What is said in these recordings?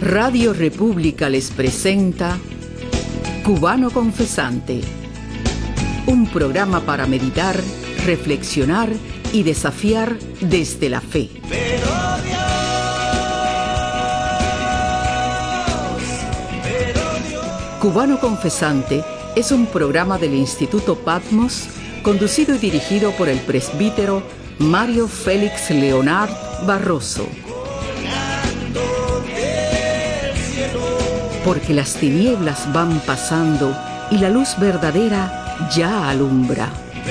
Radio República les presenta Cubano Confesante, un programa para meditar, reflexionar y desafiar desde la fe. Cubano Confesante es un programa del Instituto Patmos, conducido y dirigido por el presbítero Mario Félix Leonard Barroso. Porque las tinieblas van pasando y la luz verdadera ya alumbra.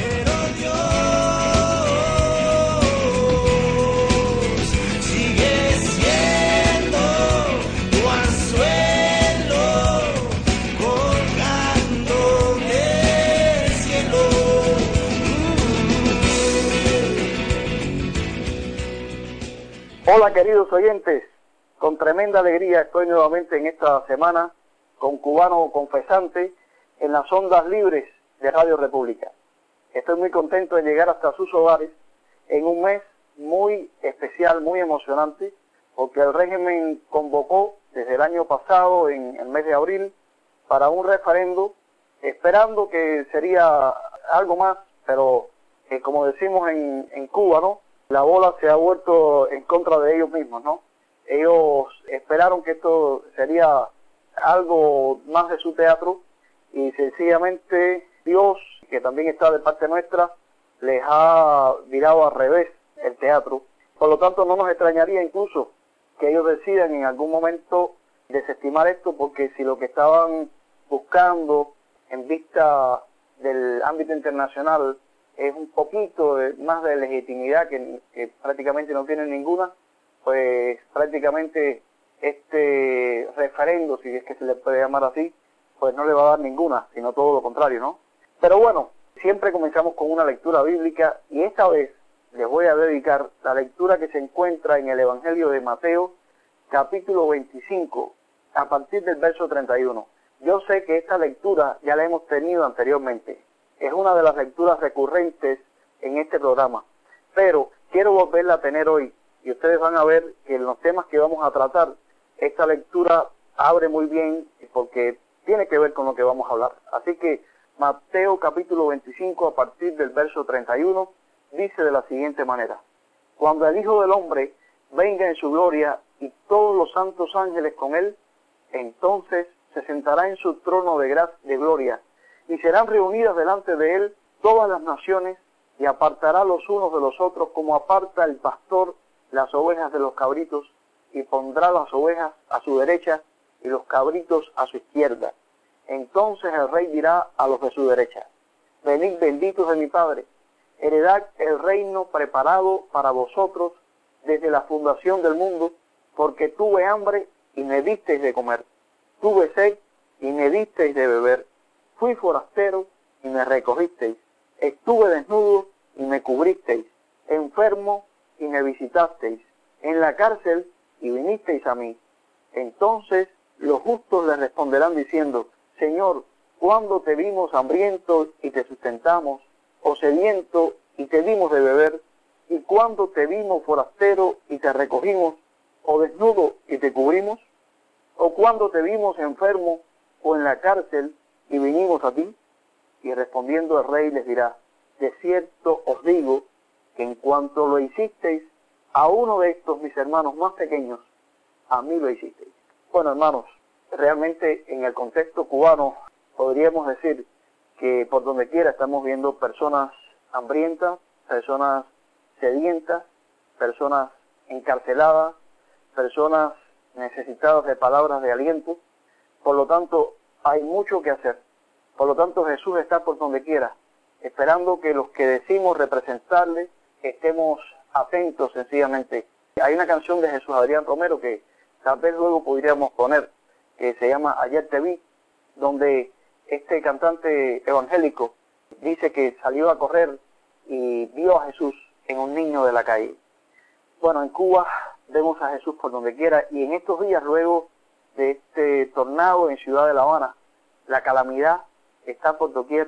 Hola queridos oyentes, con tremenda alegría estoy nuevamente en esta semana con Cubano Confesante en las ondas libres de Radio República. Estoy muy contento de llegar hasta sus hogares en un mes muy especial, muy emocionante, porque el régimen convocó desde el año pasado, en el mes de abril, para un referendo, esperando que sería algo más, pero como decimos en Cuba, ¿no? La bola se ha vuelto en contra de ellos mismos, ¿no? Ellos esperaron que esto sería algo más de su teatro y sencillamente Dios, que también está de parte nuestra, les ha virado al revés el teatro. Por lo tanto, no nos extrañaría incluso que ellos decidan en algún momento desestimar esto, porque si lo que estaban buscando en vista del ámbito internacional es un poquito más de legitimidad que prácticamente no tienen ninguna, pues prácticamente este referendo, si es que se le puede llamar así, pues no le va a dar ninguna, sino todo lo contrario, ¿no? Pero bueno, siempre comenzamos con una lectura bíblica y esta vez les voy a dedicar la lectura que se encuentra en el Evangelio de Mateo, capítulo 25, a partir del verso 31. Yo sé que esta lectura ya la hemos tenido anteriormente. Es una de las lecturas recurrentes en este programa, pero quiero volverla a tener hoy y ustedes van a ver que en los temas que vamos a tratar, esta lectura abre muy bien porque tiene que ver con lo que vamos a hablar. Así que Mateo capítulo 25 a partir del verso 31 dice de la siguiente manera: Cuando el Hijo del Hombre venga en su gloria y todos los santos ángeles con él, entonces se sentará en su trono de gloria, y serán reunidas delante de él todas las naciones, y apartará los unos de los otros como aparta el pastor las ovejas de los cabritos, y pondrá las ovejas a su derecha y los cabritos a su izquierda. Entonces el rey dirá a los de su derecha: Venid benditos de mi Padre, heredad el reino preparado para vosotros desde la fundación del mundo, porque tuve hambre y me disteis de comer, tuve sed y me disteis de beber, fui forastero y me recogisteis, estuve desnudo y me cubristeis, enfermo y me visitasteis, en la cárcel y vinisteis a mí. Entonces los justos le responderán diciendo: Señor, ¿cuándo te vimos hambriento y te sustentamos, o sediento y te dimos de beber? ¿Y cuándo te vimos forastero y te recogimos, o desnudo y te cubrimos? ¿O cuándo te vimos enfermo o en la cárcel y vinimos a ti? Y respondiendo el rey les dirá: De cierto os digo que en cuanto lo hicisteis a uno de estos mis hermanos más pequeños, a mí lo hicisteis. Bueno, hermanos, realmente en el contexto cubano podríamos decir que por donde quiera estamos viendo personas hambrientas, personas sedientas, personas encarceladas, personas necesitadas de palabras de aliento. Por lo tanto, hay mucho que hacer. Por lo tanto, Jesús está por donde quiera, esperando que los que decimos representarle estemos atentos sencillamente. Hay una canción de Jesús Adrián Romero que tal vez luego podríamos poner, que se llama Ayer te vi, donde este cantante evangélico dice que salió a correr y vio a Jesús en un niño de la calle. Bueno, en Cuba vemos a Jesús por donde quiera, y en estos días, luego de este tornado en Ciudad de La Habana, la calamidad está por doquier,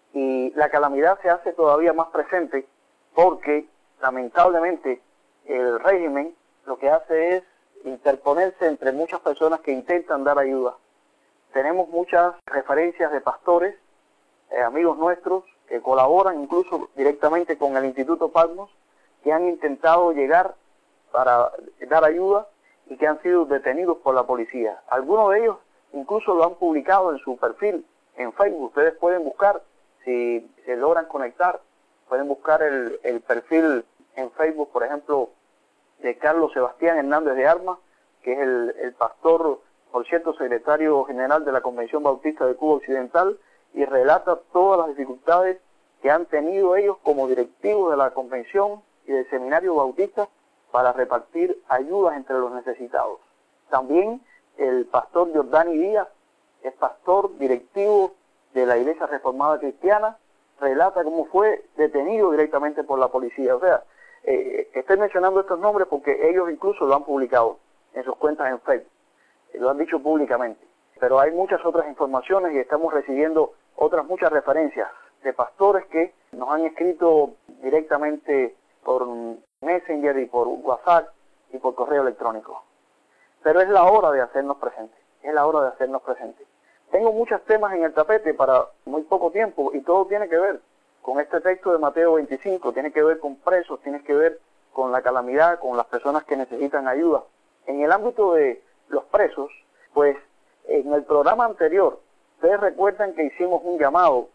y la calamidad se hace todavía más presente porque lamentablemente el régimen lo que hace es interponerse entre muchas personas que intentan dar ayuda. Tenemos muchas referencias de pastores, amigos nuestros, que colaboran incluso directamente con el Instituto Patmos, que han intentado llegar para dar ayuda y que han sido detenidos por la policía. Algunos de ellos incluso lo han publicado en su perfil en Facebook. Ustedes pueden buscar, si se logran conectar, pueden buscar el perfil en Facebook, por ejemplo, de Carlos Sebastián Hernández de Armas, que es el pastor, por cierto, secretario general de la Convención Bautista de Cuba Occidental, y relata todas las dificultades que han tenido ellos como directivos de la Convención y del Seminario Bautista para repartir ayudas entre los necesitados. También el pastor Jordani Díaz, es pastor directivo de la Iglesia Reformada Cristiana, relata cómo fue detenido directamente por la policía. O sea, estoy mencionando estos nombres porque ellos incluso lo han publicado en sus cuentas en Facebook, lo han dicho públicamente. Pero hay muchas otras informaciones y estamos recibiendo otras muchas referencias de pastores que nos han escrito directamente por Messenger y por WhatsApp y por correo electrónico. Pero es la hora de hacernos presentes, es la hora de hacernos presentes. Tengo muchos temas en el tapete para muy poco tiempo y todo tiene que ver con este texto de Mateo 25, tiene que ver con presos, tiene que ver con la calamidad, con las personas que necesitan ayuda. En el ámbito de los presos, pues en el programa anterior, ustedes recuerdan que hicimos un llamado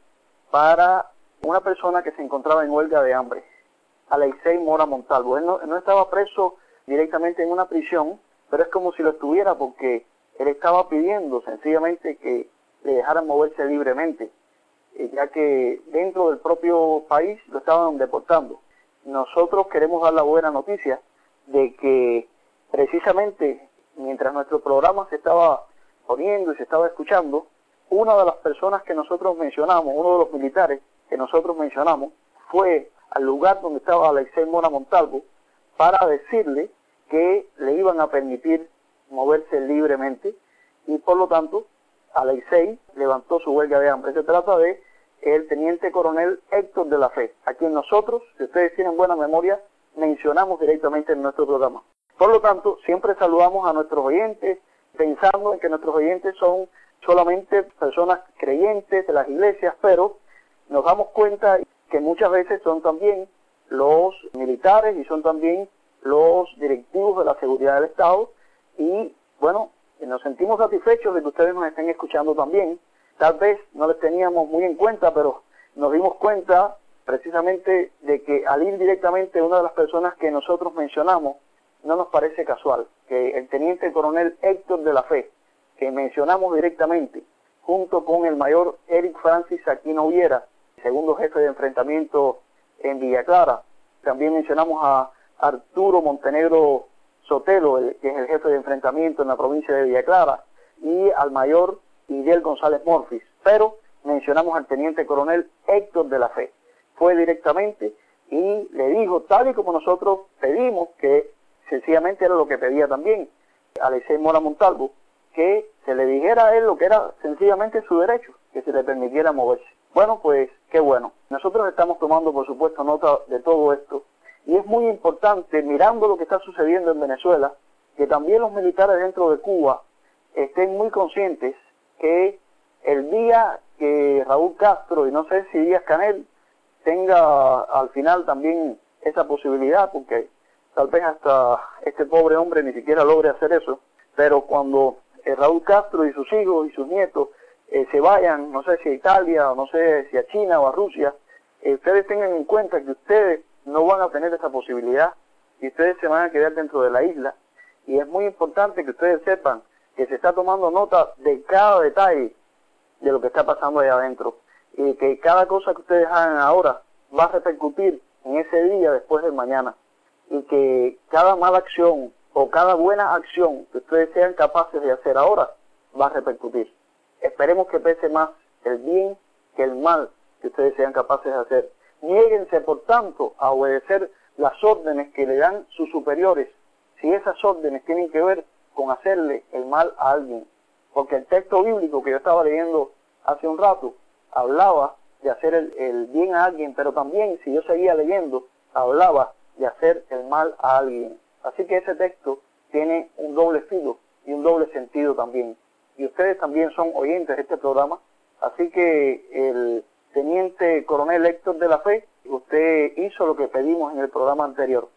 para una persona que se encontraba en huelga de hambre, Alexei Mora Montalvo. Él no estaba preso directamente en una prisión, pero es como si lo estuviera porque él estaba pidiendo sencillamente que le dejaran moverse libremente, ya que dentro del propio país lo estaban deportando. Nosotros queremos dar la buena noticia de que precisamente mientras nuestro programa se estaba poniendo y se estaba escuchando, una de las personas que nosotros mencionamos, uno de los militares que nosotros mencionamos, fue al lugar donde estaba Alexei Mora Montalvo para decirle que le iban a permitir moverse libremente y por lo tanto Alexei levantó su huelga de hambre. Se trata de el teniente coronel Héctor de la Fe, a quien nosotros, si ustedes tienen buena memoria, mencionamos directamente en nuestro programa. Por lo tanto, siempre saludamos a nuestros oyentes, pensando en que nuestros oyentes son solamente personas creyentes de las iglesias, pero nos damos cuenta que muchas veces son también los militares y son también los directivos de la seguridad del Estado y, bueno, nos sentimos satisfechos de que ustedes nos estén escuchando también. Tal vez no les teníamos muy en cuenta, pero nos dimos cuenta precisamente de que al ir directamente una de las personas que nosotros mencionamos, no nos parece casual que el teniente coronel Héctor de la Fe, que mencionamos directamente, junto con el mayor Eric Francis Aquino Viera, segundo jefe de enfrentamiento en Villa Clara, también mencionamos a Arturo Montenegro Sotelo, que es el jefe de enfrentamiento en la provincia de Villa Clara, y al mayor Miguel González Morfis, pero mencionamos al teniente coronel Héctor de la Fe. Fue directamente y le dijo, tal y como nosotros pedimos, que sencillamente era lo que pedía también Alexei Mora Montalvo, que se le dijera a él lo que era sencillamente su derecho, que se le permitiera moverse. Bueno, pues qué bueno. Nosotros estamos tomando, por supuesto, nota de todo esto, y es muy importante, mirando lo que está sucediendo en Venezuela, que también los militares dentro de Cuba estén muy conscientes que el día que Raúl Castro, y no sé si Díaz-Canel, tenga al final también esa posibilidad, porque tal vez hasta este pobre hombre ni siquiera logre hacer eso, pero cuando Raúl Castro y sus hijos y sus nietos se vayan, no sé si a Italia, o no sé si a China o a Rusia, ustedes tengan en cuenta que ustedes no van a tener esa posibilidad y ustedes se van a quedar dentro de la isla. Y es muy importante que ustedes sepan que se está tomando nota de cada detalle de lo que está pasando allá adentro y que cada cosa que ustedes hagan ahora va a repercutir en ese día después del mañana, y que cada mala acción o cada buena acción que ustedes sean capaces de hacer ahora va a repercutir. Esperemos que pese más el bien que el mal que ustedes sean capaces de hacer. Niéguense, por tanto, a obedecer las órdenes que le dan sus superiores, si esas órdenes tienen que ver con hacerle el mal a alguien. Porque el texto bíblico que yo estaba leyendo hace un rato hablaba de hacer el bien a alguien, pero también, si yo seguía leyendo, hablaba de hacer el mal a alguien. Así que ese texto tiene un doble filo y un doble sentido también. Y ustedes también son oyentes de este programa, así que el teniente coronel Héctor de la Fe, usted hizo lo que pedimos en el programa anterior.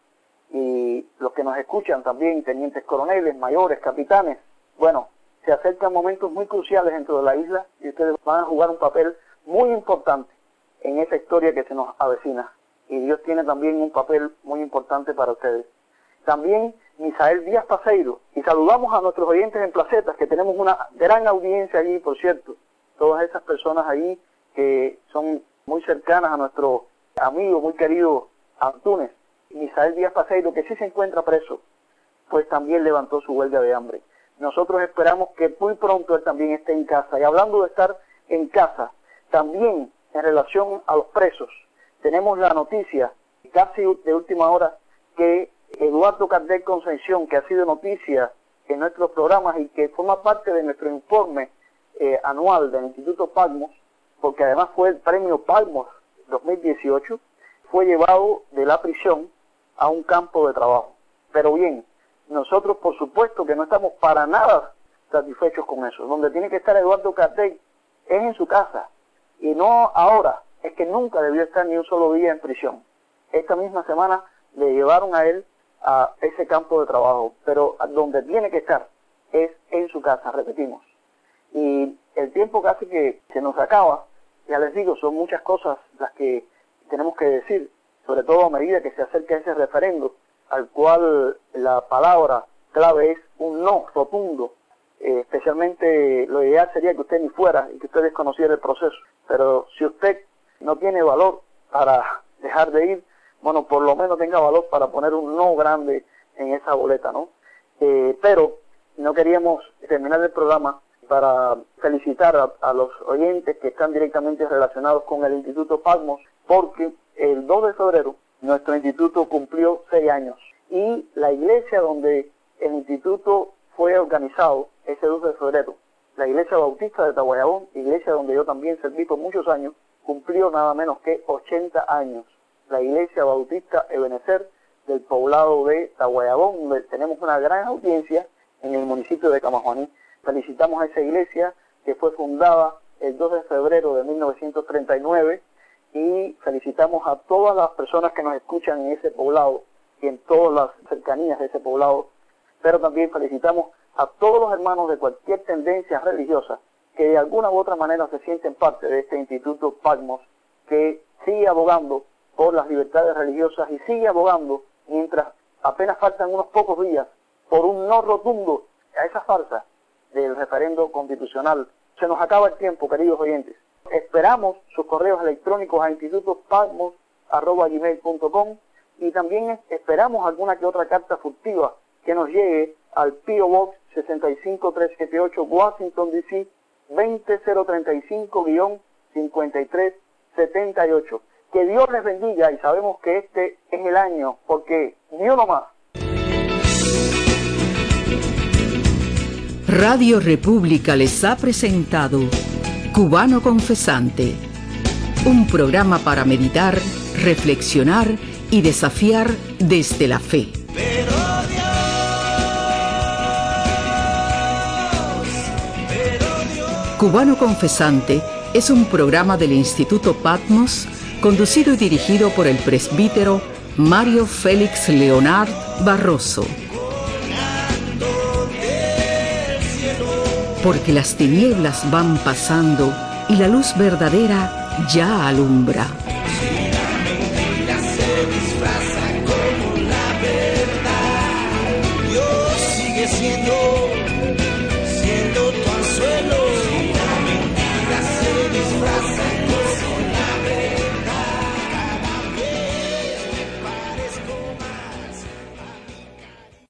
Y los que nos escuchan también, tenientes coroneles, mayores, capitanes, bueno, se acercan momentos muy cruciales dentro de la isla y ustedes van a jugar un papel muy importante en esa historia que se nos avecina. Y Dios tiene también un papel muy importante para ustedes. También Misael Díaz Paseiro, y saludamos a nuestros oyentes en Placetas, que tenemos una gran audiencia allí, por cierto, todas esas personas allí que son muy cercanas a nuestro amigo muy querido Antúnez. Misael Díaz Paseiro, que sí se encuentra preso, pues también levantó su huelga de hambre. Nosotros esperamos que muy pronto él también esté en casa. Y hablando de estar en casa, también en relación a los presos, tenemos la noticia, casi de última hora, que Eduardo Cardel Concepción, que ha sido noticia en nuestros programas y que forma parte de nuestro informe anual del Instituto Patmos, porque además fue el premio Patmos 2018, fue llevado de la prisión a un campo de trabajo. Pero bien, nosotros por supuesto que no estamos para nada satisfechos con eso. Donde tiene que estar Eduardo Cardel es en su casa, y no ahora, es que nunca debió estar ni un solo día en prisión. Esta misma semana le llevaron a él a ese campo de trabajo, pero donde tiene que estar es en su casa, repetimos. Y el tiempo casi que se nos acaba, ya les digo, son muchas cosas las que tenemos que decir, sobre todo a medida que se acerca ese referendo, al cual la palabra clave es un no rotundo. Especialmente lo ideal sería que usted ni fuera y que usted desconociera el proceso, pero si usted no tiene valor para dejar de ir, bueno, por lo menos tenga valor para poner un no grande en esa boleta, ¿no? Pero no queríamos terminar el programa para felicitar a los oyentes que están directamente relacionados con el Instituto Patmos, porque el 2 de febrero nuestro instituto cumplió 6 años y la iglesia donde el instituto fue organizado ese 2 de febrero, la iglesia bautista de Tahuayabón, iglesia donde yo también serví por muchos años, cumplió nada menos que 80 años. La iglesia bautista Ebenezer del poblado de Tahuayabón, donde tenemos una gran audiencia en el municipio de Camajuaní. Felicitamos a esa iglesia que fue fundada el 2 de febrero de 1939 y felicitamos a todas las personas que nos escuchan en ese poblado y en todas las cercanías de ese poblado, pero también felicitamos a todos los hermanos de cualquier tendencia religiosa que de alguna u otra manera se sienten parte de este Instituto Patmos, que sigue abogando por las libertades religiosas y sigue abogando, mientras apenas faltan unos pocos días, por un no rotundo a esa farsa del referendo constitucional. Se nos acaba el tiempo, queridos oyentes. Esperamos sus correos electrónicos a institutopatmos@gmail.com y también esperamos alguna que otra carta furtiva que nos llegue al P.O. Box 65378, Washington, D.C., 20035-5378. Que Dios les bendiga y sabemos que este es el año, porque ni uno más. Radio República les ha presentado Cubano Confesante, un programa para meditar, reflexionar y desafiar desde la fe. Cubano Confesante es un programa del Instituto Patmos, conducido y dirigido por el presbítero Mario Félix Leonard Barroso. Porque las tinieblas van pasando y la luz verdadera ya alumbra. Dios sigue siendo